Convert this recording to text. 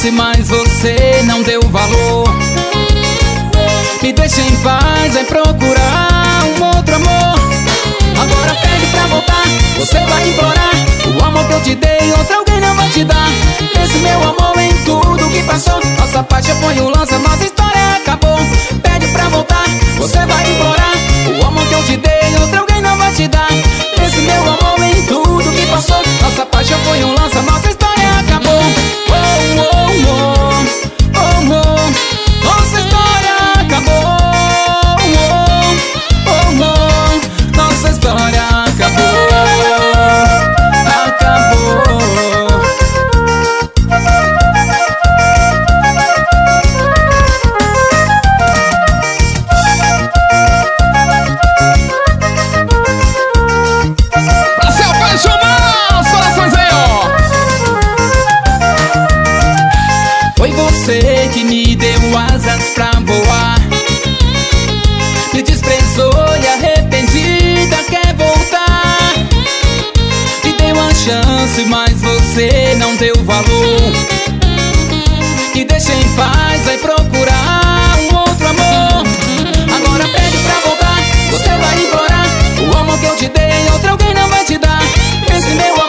chance, mas você não deu valor. Me deixa em paz, vai procurar um outro amor. Agora pede pra voltar, você vai implorar. O amor que eu te dei, outro alguém não vai te dar. Esse meu amor em tudo que passou. Nossa paixão foi um lance, nossa história acabou. Pede pra voltar, você vai implorar. O amor que eu te dei, outro alguém não vai te dar. Esse meu amor em tudo que passou. Nossa paixão foi um lance, nossa história acabou. Oh, oh, oh, oh, oh. Nossa história acabou. Oh, oh, oh. Nossa história acabou. Acabou. Pra se apaixonar, os corações aí, ó. Foi você que me deu asas pra voar. Me desprezou e arrependida quer voltar. Me deu uma chance, mas você não deu valor. Me deixa em paz, vai procurar um outro amor. Agora pede pra voltar, você vai implorar. O amor que eu te dei, outro alguém não vai te dar. Esse meu